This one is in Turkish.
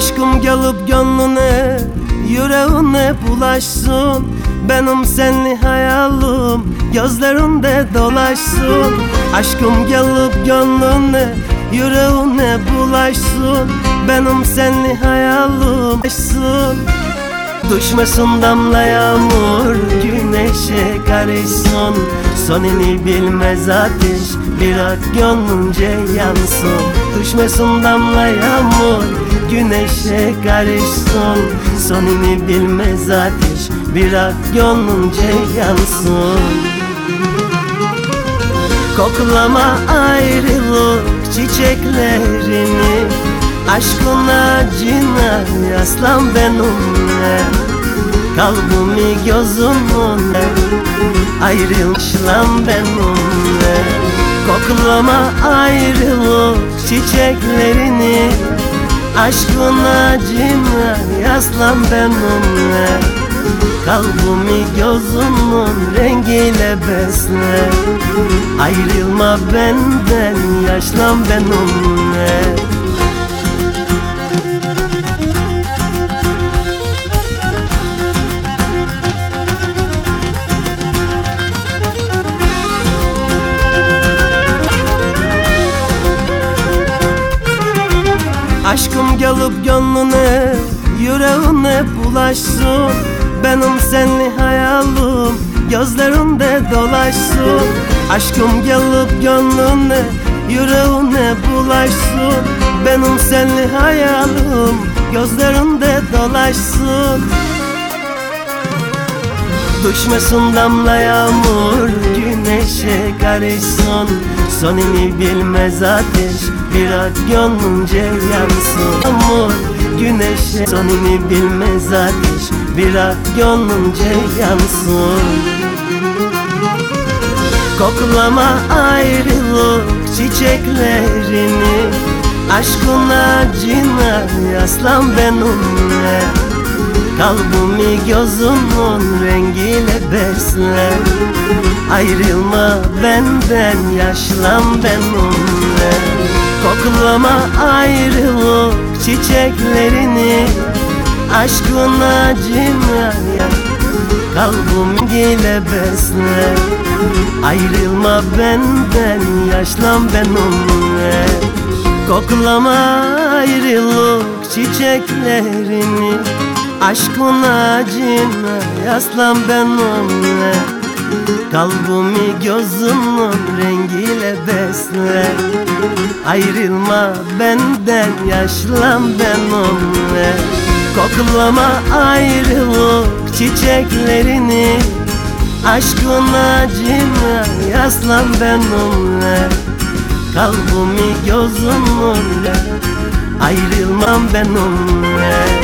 Aşkım gelip gönlüne, yüreğine bulaşsın. Benim senli hayalim gözlerinde dolaşsın. Aşkım gelip gönlüne, yüreğine bulaşsın. Benim senli hayalim bulaşsın. Düşmesin damla yağmur, güneşe karışsın. Sonunu bilmez ateş, biraz gönlünce yansın. Düşmesin damla yağmur, güneşe karışsın. Sonunu bilmez ateş, biraz gönlünce yansın. Koklama ayrılık çiçeklerini, aşkın acına yaslan benimle. Kalbimi gözümle ayrılmış lan benimle. Koklama ayrılık çiçeklerini, aşkın acına yaslan benimle. Kalbimi gözümün rengiyle besle. Ayrılma benden, yaşlan benimle. Aşkım gelip gönlüne, yüreğine bulaşsın. Benim senli hayalim gözlerinde dolaşsın. Aşkım gelip gönlüne, yüreğine bulaşsın. Benim senli hayalim gözlerinde dolaşsın. Düşmesin damla yağmur, güneşe karışsın. Sonunu bilmez ateş, biraz gönlünce yansın. Yağmur, güneşe sonunu bilmez ateş, biraz gönlünce yansın. Koklama ayrılık çiçeklerini, aşkın acına yaslan benimle. Kalbimi gözümün rengiyle besle. Ayrılma benden, yaşlan benimle. Koklama ayrılık çiçeklerini, aşkın acına kalbimle besle. Ayrılma benden, yaşlan benimle. Koklama ayrılık çiçeklerini, aşkın acına yaslan benimle. Kalbimi gözümün rengiyle besle. Ayrılma benden, yaşlan benimle. Koklama ayrılık çiçeklerini, aşkın acına yaslan benimle. Kalbimi gözümün, ayrılmam benimle.